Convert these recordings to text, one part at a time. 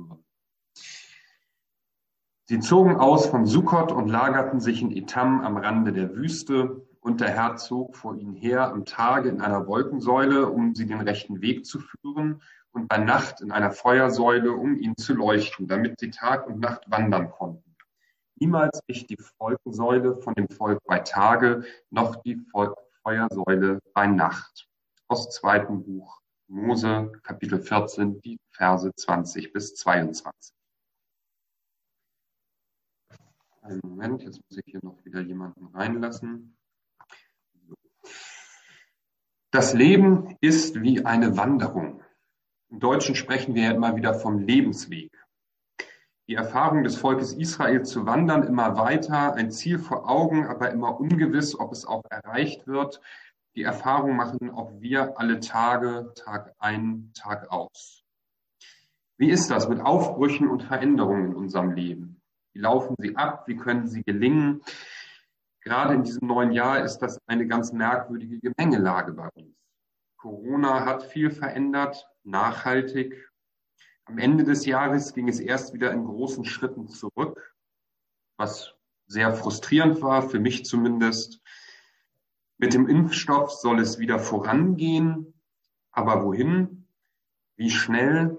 führen. Sie zogen aus von Sukkot und lagerten sich in Etam am Rande der Wüste, und der Herr zog vor ihnen her am Tage in einer Wolkensäule, um sie den rechten Weg zu führen, und bei Nacht in einer Feuersäule, um ihnen zu leuchten, damit sie Tag und Nacht wandern konnten. Niemals wich die Wolkensäule von dem Volk bei Tage, noch die Feuersäule bei Nacht. Aus 2. Buch Mose, Kapitel 14, die Verse 20 bis 22. Einen Moment, jetzt muss ich hier noch wieder jemanden reinlassen. Das Leben ist wie eine Wanderung. Im Deutschen sprechen wir ja immer wieder vom Lebensweg. Die Erfahrung des Volkes Israel zu wandern, immer weiter, ein Ziel vor Augen, aber immer ungewiss, ob es auch erreicht wird. Die Erfahrung machen auch wir alle Tage, Tag ein, Tag aus. Wie ist das mit Aufbrüchen und Veränderungen in unserem Leben? Wie laufen sie ab? Wie können sie gelingen? Gerade in diesem neuen Jahr ist das eine ganz merkwürdige Gemengelage bei uns. Corona hat viel verändert, nachhaltig. Am Ende des Jahres ging es erst wieder in großen Schritten zurück, was sehr frustrierend war, für mich zumindest. Mit dem Impfstoff soll es wieder vorangehen, aber wohin? Wie schnell?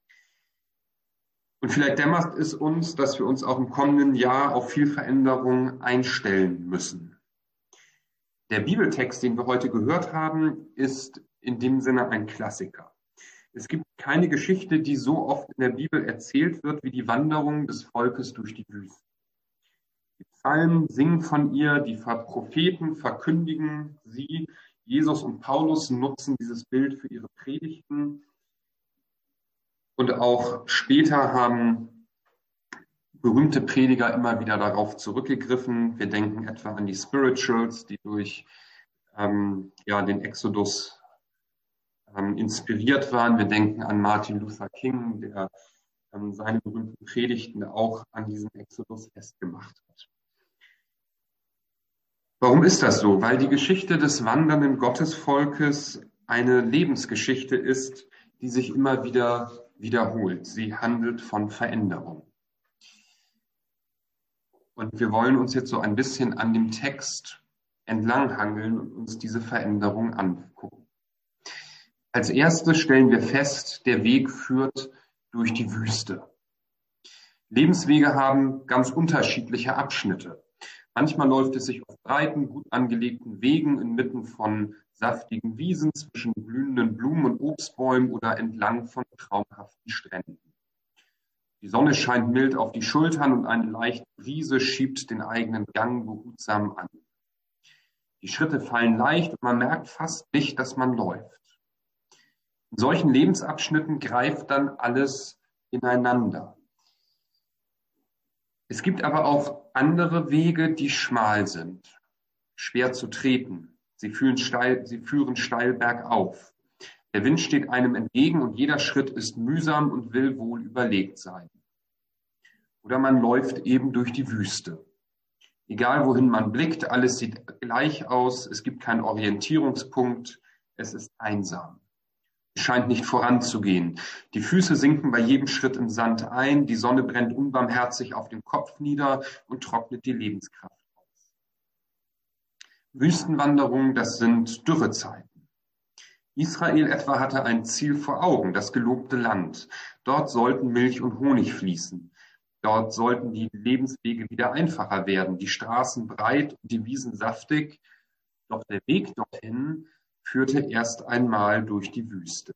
Und vielleicht dämmert es uns, dass wir uns auch im kommenden Jahr auf viel Veränderung einstellen müssen. Der Bibeltext, den wir heute gehört haben, ist in dem Sinne ein Klassiker. Es gibt keine Geschichte, die so oft in der Bibel erzählt wird, wie die Wanderung des Volkes durch die Wüste. Die Psalmen singen von ihr, die Propheten verkündigen sie. Jesus und Paulus nutzen dieses Bild für ihre Predigten. Und auch später haben berühmte Prediger immer wieder darauf zurückgegriffen. Wir denken etwa an die Spirituals, die durch den Exodus inspiriert waren. Wir denken an Martin Luther King, der seine berühmten Predigten auch an diesen Exodus festgemacht hat. Warum ist das so? Weil die Geschichte des wandernden Gottesvolkes eine Lebensgeschichte ist, die sich immer wieder wiederholt. Sie handelt von Veränderung. Und wir wollen uns jetzt so ein bisschen an dem Text entlanghangeln und uns diese Veränderung angucken. Als erstes stellen wir fest, der Weg führt durch die Wüste. Lebenswege haben ganz unterschiedliche Abschnitte. Manchmal läuft es sich auf breiten, gut angelegten Wegen inmitten von saftigen Wiesen, zwischen blühenden Blumen und Obstbäumen oder entlang von traumhaften Stränden. Die Sonne scheint mild auf die Schultern und eine leichte Brise schiebt den eigenen Gang behutsam an. Die Schritte fallen leicht und man merkt fast nicht, dass man läuft. In solchen Lebensabschnitten greift dann alles ineinander. Es gibt aber auch andere Wege, die schmal sind, schwer zu treten. Sie führen steil bergauf. Der Wind steht einem entgegen und jeder Schritt ist mühsam und will wohl überlegt sein. Oder man läuft eben durch die Wüste. Egal wohin man blickt, alles sieht gleich aus, es gibt keinen Orientierungspunkt, es ist einsam. Es scheint nicht voranzugehen. Die Füße sinken bei jedem Schritt im Sand ein, die Sonne brennt unbarmherzig auf den Kopf nieder und trocknet die Lebenskraft aus. Wüstenwanderungen, das sind Dürrezeiten. Israel etwa hatte ein Ziel vor Augen, das gelobte Land. Dort sollten Milch und Honig fließen. Dort sollten die Lebenswege wieder einfacher werden, die Straßen breit und die Wiesen saftig. Doch der Weg dorthin führte erst einmal durch die Wüste.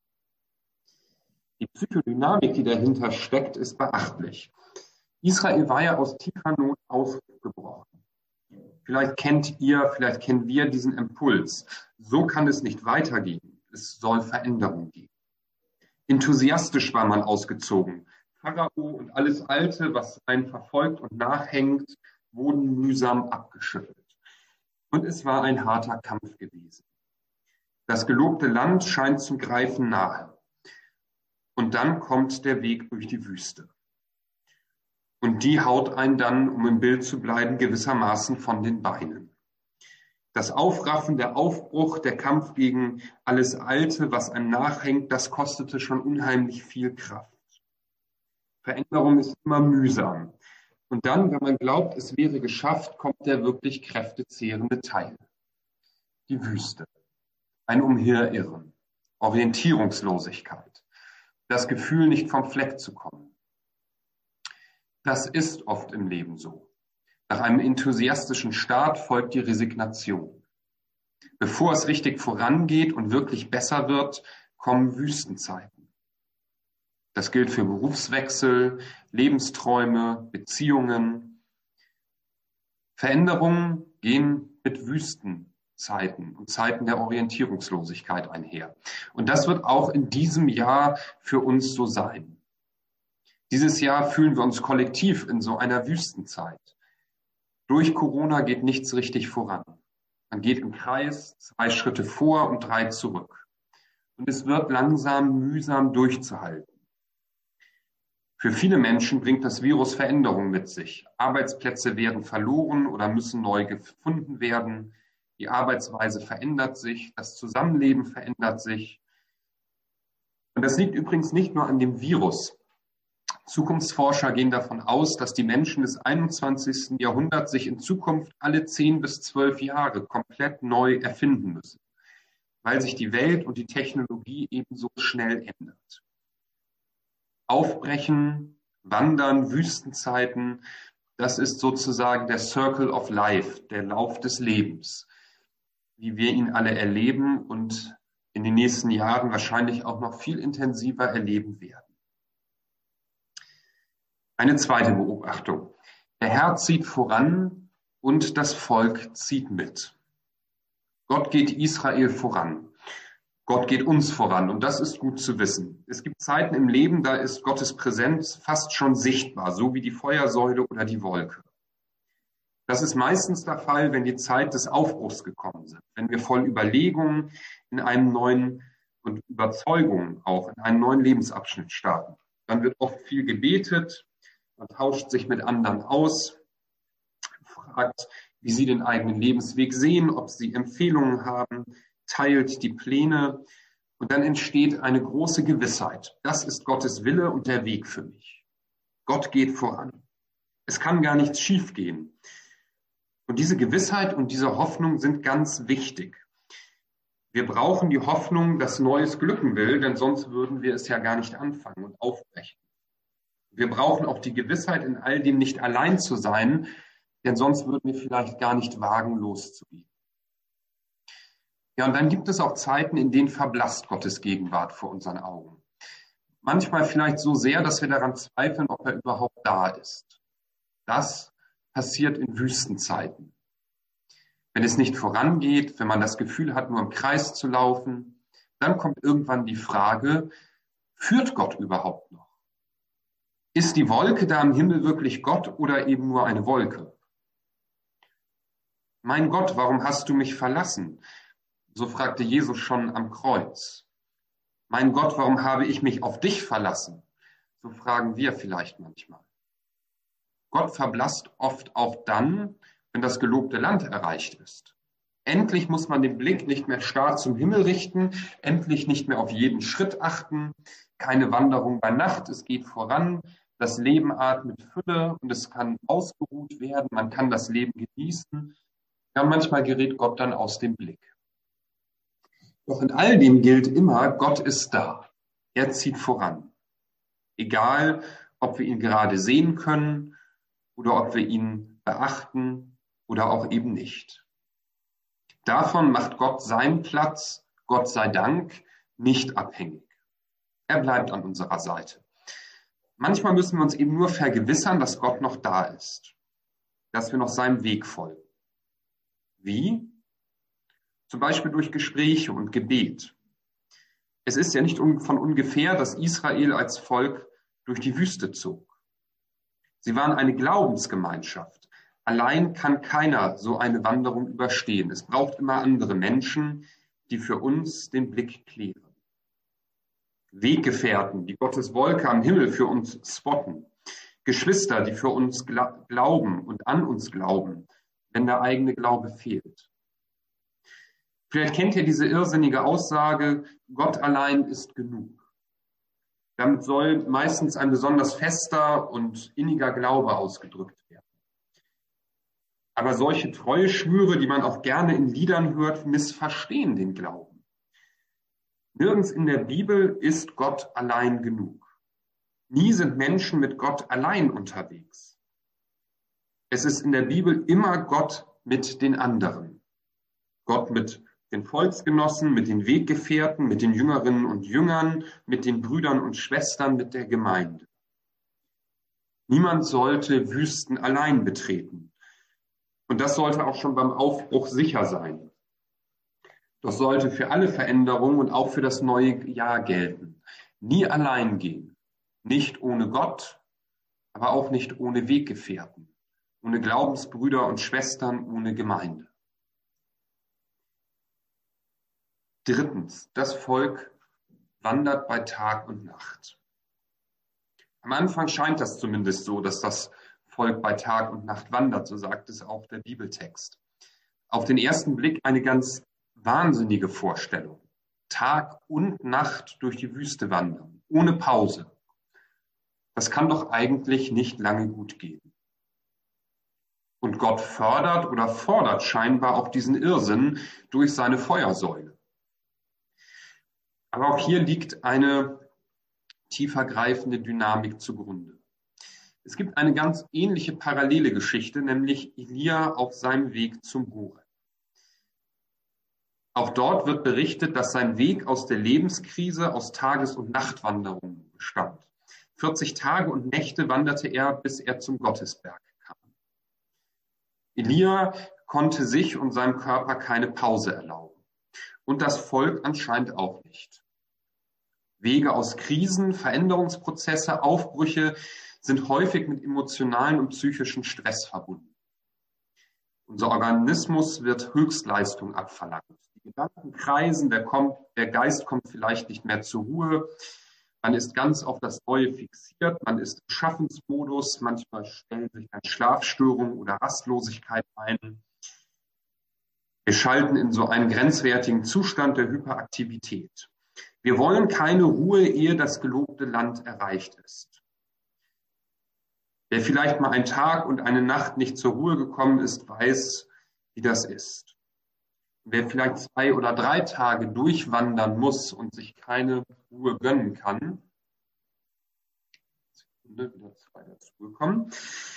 Die Psychodynamik, die dahinter steckt, ist beachtlich. Israel war ja aus tiefer Not aufgebrochen. Vielleicht kennen wir diesen Impuls. So kann es nicht weitergehen. Es soll Veränderung geben. Enthusiastisch war man ausgezogen. Pharao und alles Alte, was einen verfolgt und nachhängt, wurden mühsam abgeschüttelt. Und es war ein harter Kampf gewesen. Das gelobte Land scheint zum Greifen nahe. Und dann kommt der Weg durch die Wüste. Und die haut einen dann, um im Bild zu bleiben, gewissermaßen von den Beinen. Das Aufraffen, der Aufbruch, der Kampf gegen alles Alte, was einem nachhängt, das kostete schon unheimlich viel Kraft. Veränderung ist immer mühsam. Und dann, wenn man glaubt, es wäre geschafft, kommt der wirklich kräftezehrende Teil. Die Wüste. Ein Umherirren. Orientierungslosigkeit. Das Gefühl, nicht vom Fleck zu kommen. Das ist oft im Leben so. Nach einem enthusiastischen Start folgt die Resignation. Bevor es richtig vorangeht und wirklich besser wird, kommen Wüstenzeiten. Das gilt für Berufswechsel, Lebensträume, Beziehungen. Veränderungen gehen mit Wüstenzeiten und Zeiten der Orientierungslosigkeit einher. Und das wird auch in diesem Jahr für uns so sein. Dieses Jahr fühlen wir uns kollektiv in so einer Wüstenzeit. Durch Corona geht nichts richtig voran. Man geht im Kreis 2 Schritte vor und 3 zurück. Und es wird langsam mühsam durchzuhalten. Für viele Menschen bringt das Virus Veränderungen mit sich. Arbeitsplätze werden verloren oder müssen neu gefunden werden. Die Arbeitsweise verändert sich, das Zusammenleben verändert sich. Und das liegt übrigens nicht nur an dem Virus. Zukunftsforscher gehen davon aus, dass die Menschen des 21. Jahrhunderts sich in Zukunft alle 10 bis 12 Jahre komplett neu erfinden müssen, weil sich die Welt und die Technologie ebenso schnell ändert. Aufbrechen, Wandern, Wüstenzeiten, das ist sozusagen der Circle of Life, der Lauf des Lebens, wie wir ihn alle erleben und in den nächsten Jahren wahrscheinlich auch noch viel intensiver erleben werden. Eine zweite Beobachtung. Der Herr zieht voran und das Volk zieht mit. Gott geht Israel voran. Gott geht uns voran und das ist gut zu wissen. Es gibt Zeiten im Leben, da ist Gottes Präsenz fast schon sichtbar, so wie die Feuersäule oder die Wolke. Das ist meistens der Fall, wenn die Zeit des Aufbruchs gekommen ist, wenn wir voll Überlegungen in einem neuen und Überzeugungen auch in einen neuen Lebensabschnitt starten. Dann wird oft viel gebetet. Man tauscht sich mit anderen aus, fragt, wie sie den eigenen Lebensweg sehen, ob sie Empfehlungen haben, teilt die Pläne und dann entsteht eine große Gewissheit. Das ist Gottes Wille und der Weg für mich. Gott geht voran. Es kann gar nichts schiefgehen. Und diese Gewissheit und diese Hoffnung sind ganz wichtig. Wir brauchen die Hoffnung, dass Neues glücken will, denn sonst würden wir es ja gar nicht anfangen und aufbrechen. Wir brauchen auch die Gewissheit, in all dem nicht allein zu sein, denn sonst würden wir vielleicht gar nicht wagen, loszugehen. Ja, und dann gibt es auch Zeiten, in denen verblasst Gottes Gegenwart vor unseren Augen. Manchmal vielleicht so sehr, dass wir daran zweifeln, ob er überhaupt da ist. Das passiert in Wüstenzeiten. Wenn es nicht vorangeht, wenn man das Gefühl hat, nur im Kreis zu laufen, dann kommt irgendwann die Frage, führt Gott überhaupt noch? Ist die Wolke da am Himmel wirklich Gott oder eben nur eine Wolke? Mein Gott, warum hast du mich verlassen? So fragte Jesus schon am Kreuz. Mein Gott, warum habe ich mich auf dich verlassen? So fragen wir vielleicht manchmal. Gott verblasst oft auch dann, wenn das gelobte Land erreicht ist. Endlich muss man den Blick nicht mehr starr zum Himmel richten, endlich nicht mehr auf jeden Schritt achten, keine Wanderung bei Nacht, es geht voran. Das Leben atmet Fülle und es kann ausgeruht werden, man kann das Leben genießen. Ja, manchmal gerät Gott dann aus dem Blick. Doch in all dem gilt immer, Gott ist da. Er zieht voran. Egal, ob wir ihn gerade sehen können oder ob wir ihn beachten oder auch eben nicht. Davon macht Gott seinen Platz, Gott sei Dank, nicht abhängig. Er bleibt an unserer Seite. Manchmal müssen wir uns eben nur vergewissern, dass Gott noch da ist, dass wir noch seinem Weg folgen. Wie? Zum Beispiel durch Gespräche und Gebet. Es ist ja nicht von ungefähr, dass Israel als Volk durch die Wüste zog. Sie waren eine Glaubensgemeinschaft. Allein kann keiner so eine Wanderung überstehen. Es braucht immer andere Menschen, die für uns den Blick klären. Weggefährten, die Gottes Wolke am Himmel für uns spotten. Geschwister, die für uns glauben und an uns glauben, wenn der eigene Glaube fehlt. Vielleicht kennt ihr diese irrsinnige Aussage, Gott allein ist genug. Damit soll meistens ein besonders fester und inniger Glaube ausgedrückt werden. Aber solche Treueschwüre, die man auch gerne in Liedern hört, missverstehen den Glauben. Nirgends in der Bibel ist Gott allein genug. Nie sind Menschen mit Gott allein unterwegs. Es ist in der Bibel immer Gott mit den anderen. Gott mit den Volksgenossen, mit den Weggefährten, mit den Jüngerinnen und Jüngern, mit den Brüdern und Schwestern, mit der Gemeinde. Niemand sollte Wüsten allein betreten. Und das sollte auch schon beim Aufbruch sicher sein. Das sollte für alle Veränderungen und auch für das neue Jahr gelten. Nie allein gehen. Nicht ohne Gott, aber auch nicht ohne Weggefährten. Ohne Glaubensbrüder und Schwestern, ohne Gemeinde. Drittens, das Volk wandert bei Tag und Nacht. Am Anfang scheint das zumindest so, dass das Volk bei Tag und Nacht wandert, so sagt es auch der Bibeltext. Auf den ersten Blick eine ganz wahnsinnige Vorstellung. Tag und Nacht durch die Wüste wandern, ohne Pause. Das kann doch eigentlich nicht lange gut gehen. Und Gott fördert oder fordert scheinbar auch diesen Irrsinn durch seine Feuersäule. Aber auch hier liegt eine tiefergreifende Dynamik zugrunde. Es gibt eine ganz ähnliche parallele Geschichte, nämlich Elia auf seinem Weg zum Horeb. Auch dort wird berichtet, dass sein Weg aus der Lebenskrise aus Tages- und Nachtwanderungen bestand. 40 Tage und Nächte wanderte er, bis er zum Gottesberg kam. Elia konnte sich und seinem Körper keine Pause erlauben. Und das Volk anscheinend auch nicht. Wege aus Krisen, Veränderungsprozesse, Aufbrüche sind häufig mit emotionalen und psychischen Stress verbunden. Unser Organismus wird Höchstleistung abverlangt. Die Gedanken kreisen, der Geist kommt vielleicht nicht mehr zur Ruhe. Man ist ganz auf das Neue fixiert, man ist im Schaffensmodus, manchmal stellen sich dann Schlafstörungen oder Rastlosigkeit ein. Wir schalten in so einen grenzwertigen Zustand der Hyperaktivität. Wir wollen keine Ruhe, ehe das gelobte Land erreicht ist. Wer vielleicht mal einen Tag und eine Nacht nicht zur Ruhe gekommen ist, weiß, wie das ist. Wer vielleicht 2 oder 3 Tage durchwandern muss und sich keine Ruhe gönnen kann, wieder 2 dazugekommen,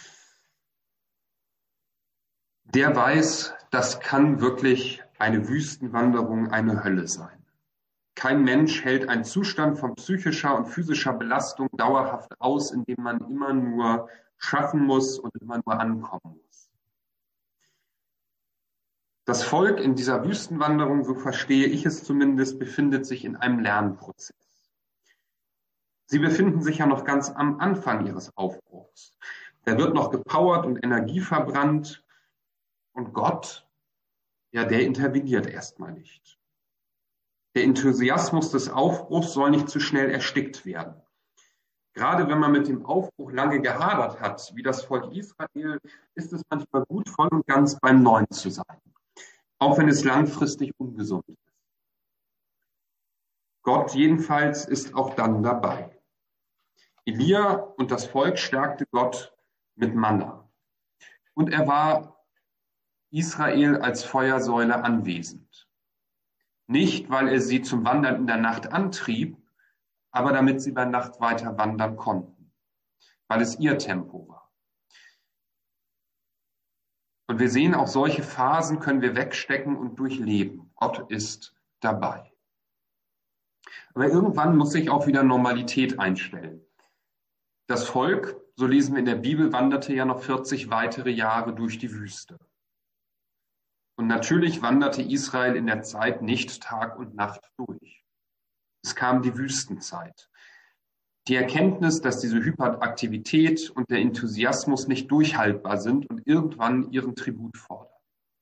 der weiß, das kann wirklich eine Wüstenwanderung, eine Hölle sein. Kein Mensch hält einen Zustand von psychischer und physischer Belastung dauerhaft aus, indem man immer nur schaffen muss und immer nur ankommen muss. Das Volk in dieser Wüstenwanderung, so verstehe ich es zumindest, befindet sich in einem Lernprozess. Sie befinden sich ja noch ganz am Anfang ihres Aufbruchs. Da wird noch gepowert und Energie verbrannt und Gott, ja, der interveniert erstmal nicht. Der Enthusiasmus des Aufbruchs soll nicht zu schnell erstickt werden. Gerade wenn man mit dem Aufbruch lange gehadert hat, wie das Volk Israel, ist es manchmal gut, voll und ganz beim Neuen zu sein. Auch wenn es langfristig ungesund ist. Gott jedenfalls ist auch dann dabei. Elia und das Volk stärkte Gott mit Manna. Und er war Israel als Feuersäule anwesend. Nicht, weil er sie zum Wandern in der Nacht antrieb, aber damit sie bei Nacht weiter wandern konnten, weil es ihr Tempo war. Und wir sehen, auch solche Phasen können wir wegstecken und durchleben. Gott ist dabei. Aber irgendwann muss sich auch wieder Normalität einstellen. Das Volk, so lesen wir in der Bibel, wanderte ja noch 40 weitere Jahre durch die Wüste. Und natürlich wanderte Israel in der Zeit nicht Tag und Nacht durch. Es kam die Wüstenzeit. Die Erkenntnis, dass diese Hyperaktivität und der Enthusiasmus nicht durchhaltbar sind und irgendwann ihren Tribut fordern.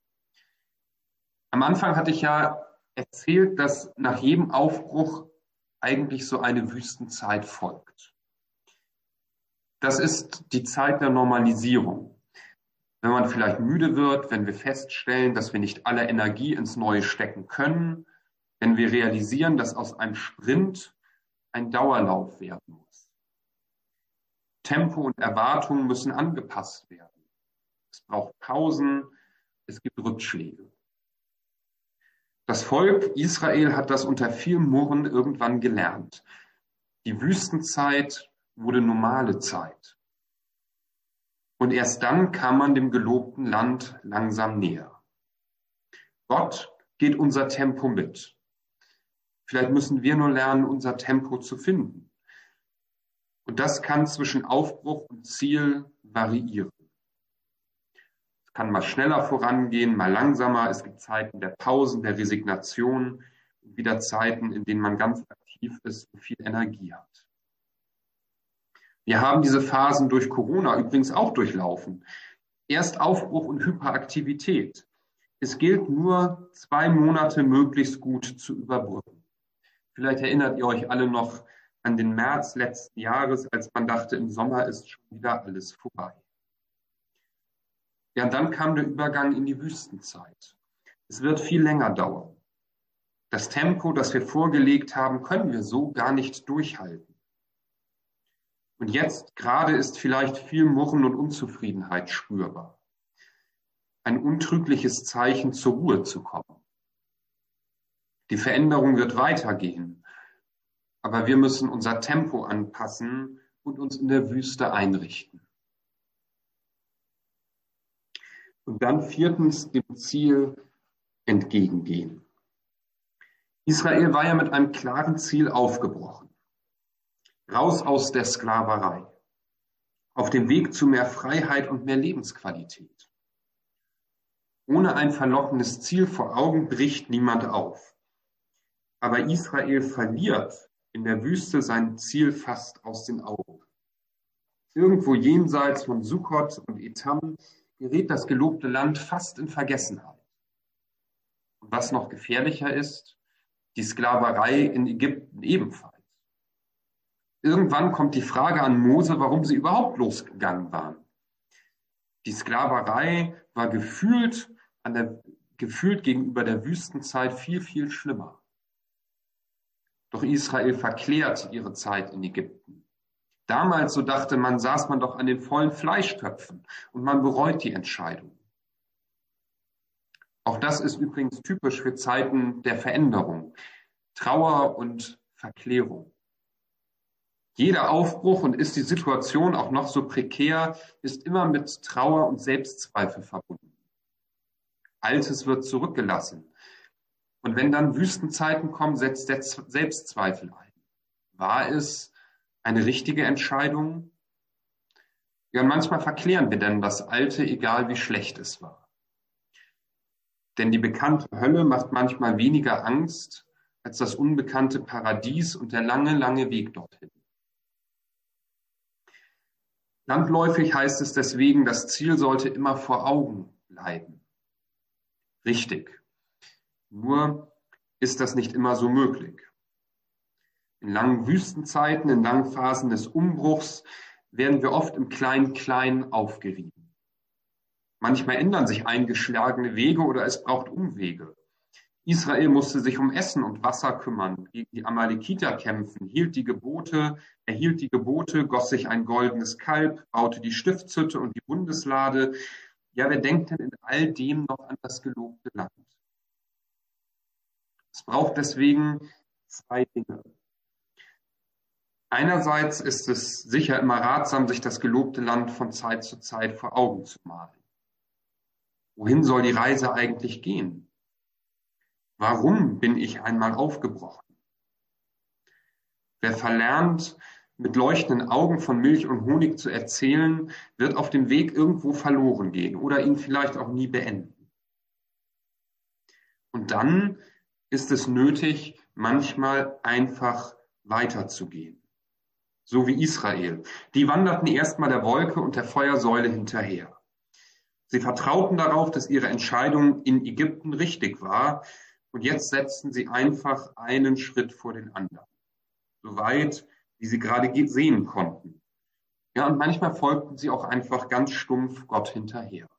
Am Anfang hatte ich ja erzählt, dass nach jedem Aufbruch eigentlich so eine Wüstenzeit folgt. Das ist die Zeit der Normalisierung. Wenn man vielleicht müde wird, wenn wir feststellen, dass wir nicht alle Energie ins Neue stecken können, wenn wir realisieren, dass aus einem Sprint ein Dauerlauf werden muss. Tempo und Erwartung müssen angepasst werden. Es braucht Pausen, es gibt Rückschläge. Das Volk Israel hat das unter viel Murren irgendwann gelernt. Die Wüstenzeit wurde normale Zeit. Und erst dann kam man dem gelobten Land langsam näher. Gott geht unser Tempo mit. Vielleicht müssen wir nur lernen, unser Tempo zu finden. Und das kann zwischen Aufbruch und Ziel variieren. Es kann mal schneller vorangehen, mal langsamer. Es gibt Zeiten der Pausen, der Resignation und wieder Zeiten, in denen man ganz aktiv ist und viel Energie hat. Wir haben diese Phasen durch Corona übrigens auch durchlaufen. Erst Aufbruch und Hyperaktivität. Es gilt nur 2 Monate möglichst gut zu überbrücken. Vielleicht erinnert ihr euch alle noch an den März letzten Jahres, als man dachte, im Sommer ist schon wieder alles vorbei. Ja, und dann kam der Übergang in die Wüstenzeit. Es wird viel länger dauern. Das Tempo, das wir vorgelegt haben, können wir so gar nicht durchhalten. Und jetzt gerade ist vielleicht viel Murren und Unzufriedenheit spürbar. Ein untrügliches Zeichen, zur Ruhe zu kommen. Die Veränderung wird weitergehen, aber wir müssen unser Tempo anpassen und uns in der Wüste einrichten. Und dann 4. dem Ziel entgegengehen. Israel war ja mit einem klaren Ziel aufgebrochen. Raus aus der Sklaverei. Auf dem Weg zu mehr Freiheit und mehr Lebensqualität. Ohne ein verlockendes Ziel vor Augen bricht niemand auf. Aber Israel verliert in der Wüste sein Ziel fast aus den Augen. Irgendwo jenseits von Sukkot und Etam gerät das gelobte Land fast in Vergessenheit. Und was noch gefährlicher ist, die Sklaverei in Ägypten ebenfalls. Irgendwann kommt die Frage an Mose, warum sie überhaupt losgegangen waren. Die Sklaverei war gefühlt gegenüber der Wüstenzeit viel, viel schlimmer. Doch Israel verklärt ihre Zeit in Ägypten. Damals, so dachte man, saß man doch an den vollen Fleischtöpfen und man bereut die Entscheidung. Auch das ist übrigens typisch für Zeiten der Veränderung, Trauer und Verklärung. Jeder Aufbruch, und ist die Situation auch noch so prekär, ist immer mit Trauer und Selbstzweifel verbunden. Altes wird zurückgelassen. Und wenn dann Wüstenzeiten kommen, setzt der Selbstzweifel ein. War es eine richtige Entscheidung? Ja, und manchmal verklären wir dann das Alte, egal wie schlecht es war. Denn die bekannte Hölle macht manchmal weniger Angst als das unbekannte Paradies und der lange, lange Weg dorthin. Landläufig heißt es deswegen, das Ziel sollte immer vor Augen bleiben. Richtig. Nur ist das nicht immer so möglich. In langen Wüstenzeiten, in langen Phasen des Umbruchs werden wir oft im Klein-Klein aufgerieben. Manchmal ändern sich eingeschlagene Wege oder es braucht Umwege. Israel musste sich um Essen und Wasser kümmern, gegen die Amalekiter kämpfen, erhielt die Gebote, goss sich ein goldenes Kalb, baute die Stiftshütte und die Bundeslade. Ja, wer denkt denn in all dem noch an das gelobte Land? Es braucht deswegen 2 Dinge. Einerseits ist es sicher immer ratsam, sich das gelobte Land von Zeit zu Zeit vor Augen zu malen. Wohin soll die Reise eigentlich gehen? Warum bin ich einmal aufgebrochen? Wer verlernt, mit leuchtenden Augen von Milch und Honig zu erzählen, wird auf dem Weg irgendwo verloren gehen oder ihn vielleicht auch nie beenden. Und dann ist es nötig, manchmal einfach weiterzugehen. So wie Israel. Die wanderten erstmal der Wolke und der Feuersäule hinterher. Sie vertrauten darauf, dass ihre Entscheidung in Ägypten richtig war. Und jetzt setzten sie einfach einen Schritt vor den anderen. So weit, wie sie gerade sehen konnten. Ja, und manchmal folgten sie auch einfach ganz stumpf Gott hinterher.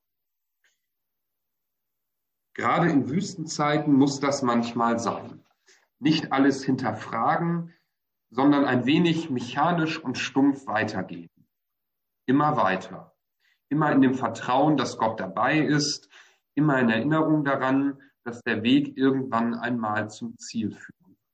Gerade in Wüstenzeiten muss das manchmal sein. Nicht alles hinterfragen, sondern ein wenig mechanisch und stumpf weitergehen. Immer weiter. Immer in dem Vertrauen, dass Gott dabei ist, immer in Erinnerung daran, dass der Weg irgendwann einmal zum Ziel führt.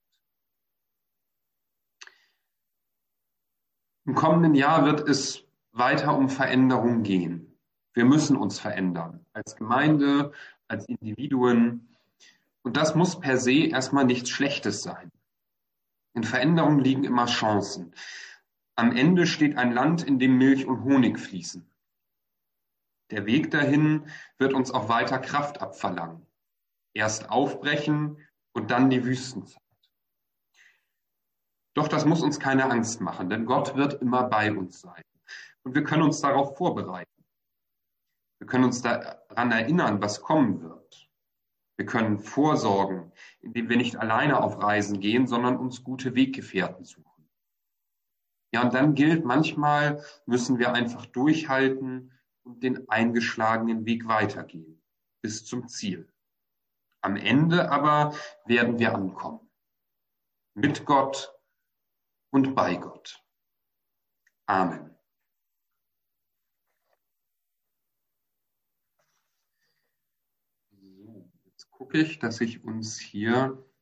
Im kommenden Jahr wird es weiter um Veränderung gehen. Wir müssen uns verändern, als Gemeinde, als Individuen. Und das muss per se erstmal nichts Schlechtes sein. In Veränderung liegen immer Chancen. Am Ende steht ein Land, in dem Milch und Honig fließen. Der Weg dahin wird uns auch weiter Kraft abverlangen. Erst aufbrechen und dann die Wüstenzeit. Doch das muss uns keine Angst machen, denn Gott wird immer bei uns sein. Und wir können uns darauf vorbereiten. Wir können uns daran erinnern, was kommen wird. Wir können vorsorgen, indem wir nicht alleine auf Reisen gehen, sondern uns gute Weggefährten suchen. Ja, und dann gilt, manchmal müssen wir einfach durchhalten und den eingeschlagenen Weg weitergehen, bis zum Ziel. Am Ende aber werden wir ankommen. Mit Gott und bei Gott. Amen. So, jetzt gucke ich, dass ich uns hier